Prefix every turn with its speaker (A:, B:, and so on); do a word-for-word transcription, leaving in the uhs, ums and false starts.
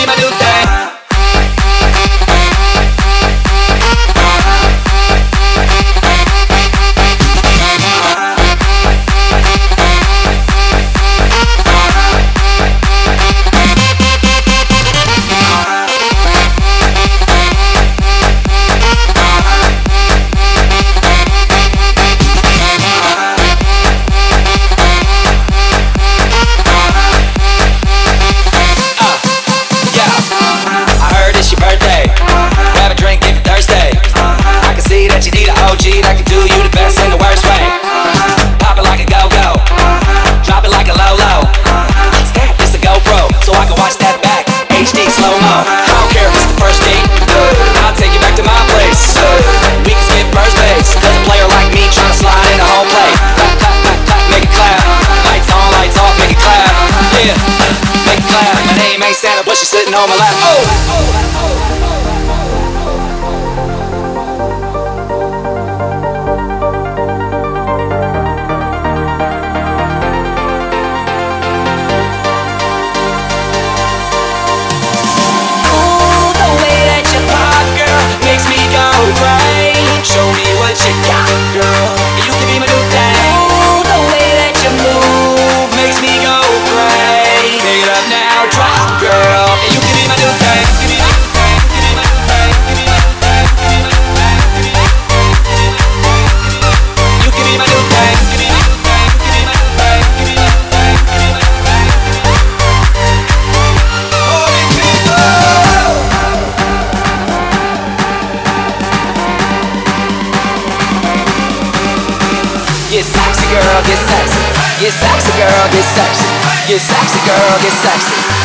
A: be my new thing.
B: That can do you the best in the worst way. Pop it like a go-go, drop it like a low-low. What's that? It's a GoPro, so I can watch that back H D slow-mo. I don't care if it's the first date, I'll take you back to my place. We can skip first base, cause a player like me tryna slide in the home plate. Clap, clap, clap, clap, make it clap. Lights on, lights off, make it clap. Yeah, make it clap. My name ain't Santa, but she's sitting on my lap. Oh! Show me what you got, girl. You can be my new thing. Ooh, the way that you move makes me go crazy. Pick it up now, drop, girl. You can be my new thing. You can be my new thing. Get sexy, girl, get sexy. Get sexy, girl, get sexy. Get sexy, girl, get sexy.